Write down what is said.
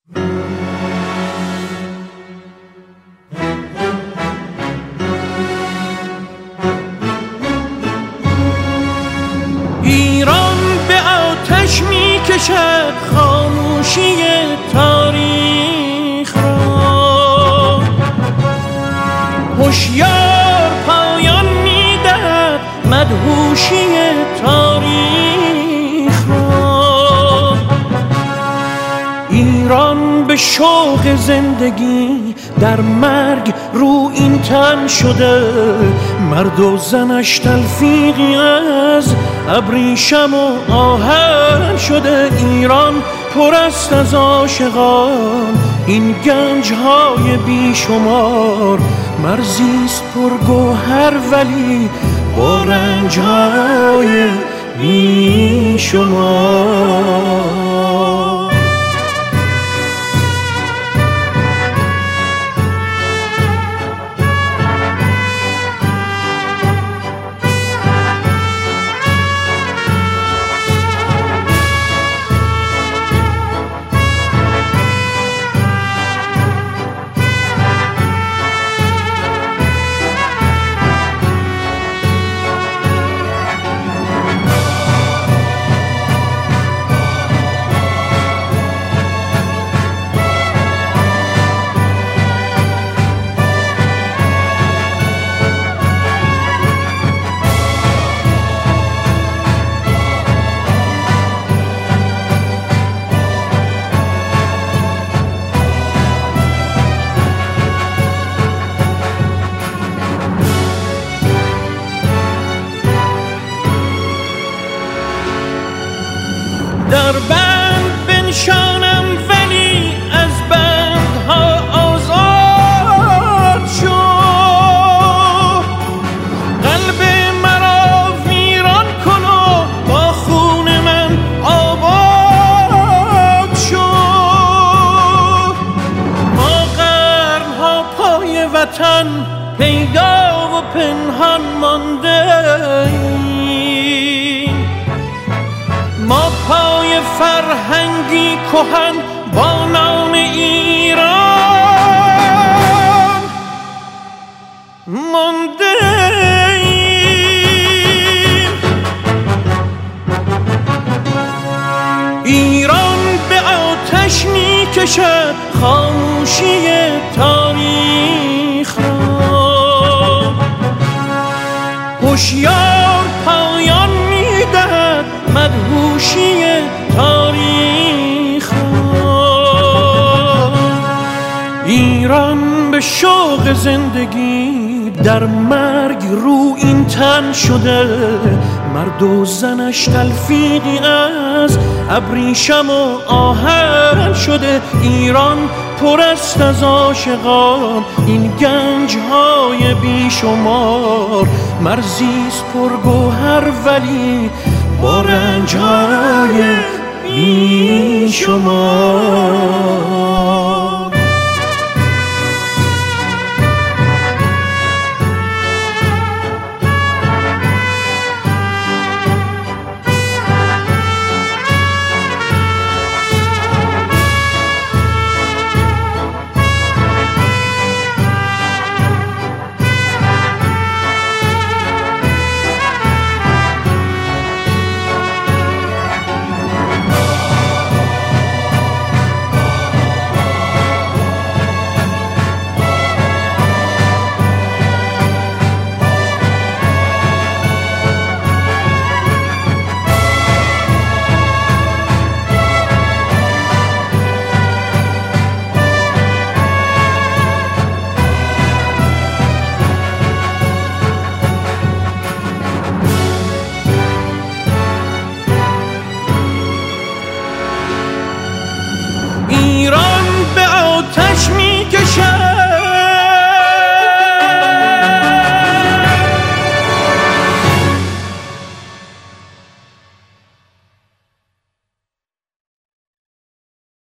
ایران به آتش می کشد خاموشی تاریخ را، هوشیار پایان می دهد مدهوشی تاریخ را. ایران به شوق زندگی در مرگ رو این تن شده، مرد و زنش تلفیقی از ابریشم و آهن شده. ایران پر است از عاشقان، این گنج‌های بیشمار، مرزیست پرگوهر ولی با رنج‌های بیشمار. در بند بنشانم ولی از بندها آزاد شو، قلب مرا ویران کن و با خون من آباد شو. ما قرنها پای وطن پیدا و پنهان مانده ایم، ما پای فرهنگی کهن با نام ایران مانده ایم. ایران به آتش می کشد خاموشی تاریخ را، هوشیار پایان می دهد مدهوشی تاریخ را. ایران به شوق زندگی در مرگ رو این تن شده، مرد و زنش تلفیقی از ابریشم و آهن شده. ایران پر است از عاشقان، این گنج‌های بیشمار، مرزیست پرگوهر ولی با رنج‌های بیشمار.